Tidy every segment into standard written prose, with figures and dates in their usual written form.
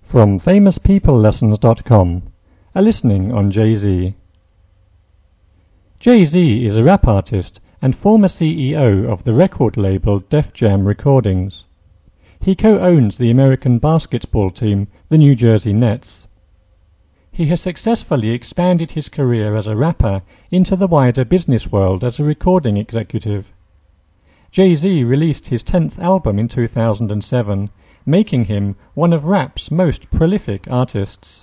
From FamousPeopleLessons.com, a listening on Jay-Z. Jay-Z is a rap artist and former CEO of the record label Def Jam Recordings. He co-owns the American basketball team, the New Jersey Nets. He has successfully expanded his career as a rapper into the wider business world as a recording executive. Jay-Z released his 10th album in 2007, making him one of rap's most prolific artists.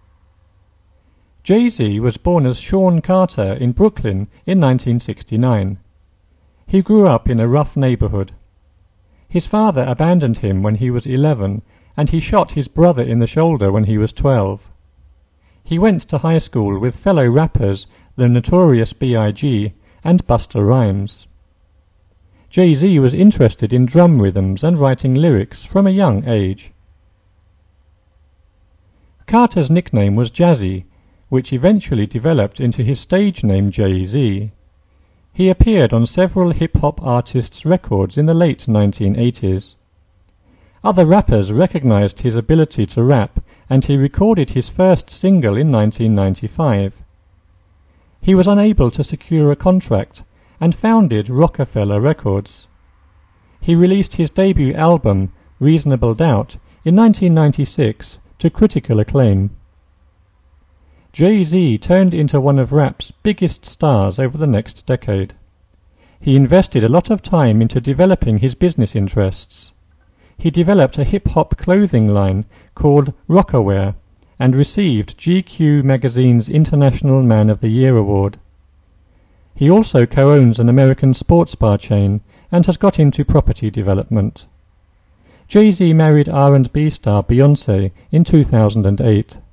Jay-Z was born as Sean Carter in Brooklyn in 1969. He grew up in a rough neighborhood. His father abandoned him when he was 11, and he shot his brother in the shoulder when he was 12. He went to high school with fellow rappers the Notorious B.I.G. and Busta Rhymes. Jay-Z was interested in drum rhythms and writing lyrics from a young age. Carter's nickname was Jazzy, which eventually developed into his stage name Jay-Z. He appeared on several hip-hop artists' records in the late 1980s. Other rappers recognized his ability to rap, and he recorded his first single in 1995. He was unable to secure a contract and founded Rockefeller Records. He released his debut album, Reasonable Doubt, in 1996 to critical acclaim. Jay-Z turned into one of rap's biggest stars over the next decade. He invested a lot of time into developing his business interests. He developed a hip-hop clothing line called Rocawear and received GQ magazine's International Man of the Year award. He also co-owns an American sports bar chain and has got into property development. Jay-Z married R&B star Beyoncé in 2008.